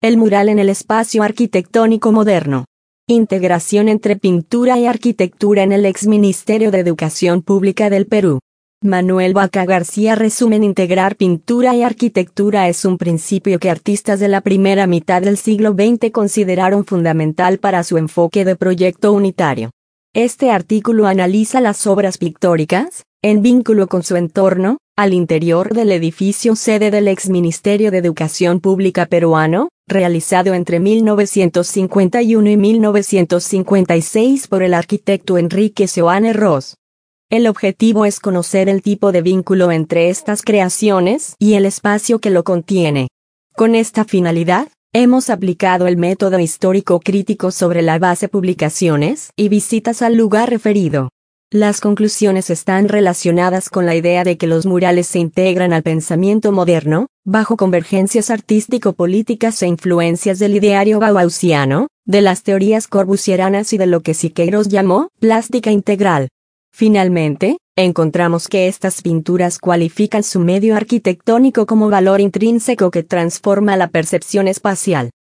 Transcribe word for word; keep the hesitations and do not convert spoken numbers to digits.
El mural en el espacio arquitectónico moderno. Integración entre pintura y arquitectura en el exministerio de Educación Pública del Perú. Manuel Vaca García resumen: integrar pintura y arquitectura es un principio que artistas de la primera mitad del siglo veinte consideraron fundamental para su enfoque de proyecto unitario. Este artículo analiza las obras pictóricas, en vínculo con su entorno, al interior del edificio sede del exministerio de Educación Pública peruano, realizado entre mil novecientos cincuenta y uno y mil novecientos cincuenta y seis por el arquitecto Enrique Seoane Ros. El objetivo es conocer el tipo de vínculo entre estas creaciones y el espacio que lo contiene. Con esta finalidad, hemos aplicado el método histórico crítico sobre la base publicaciones y visitas al lugar referido. Las conclusiones están relacionadas con la idea de que los murales se integran al pensamiento moderno, bajo convergencias artístico-políticas e influencias del ideario bauhausiano, de las teorías corbusieranas y de lo que Siqueiros llamó plástica integral. Finalmente, encontramos que estas pinturas cualifican su medio arquitectónico como valor intrínseco que transforma la percepción espacial.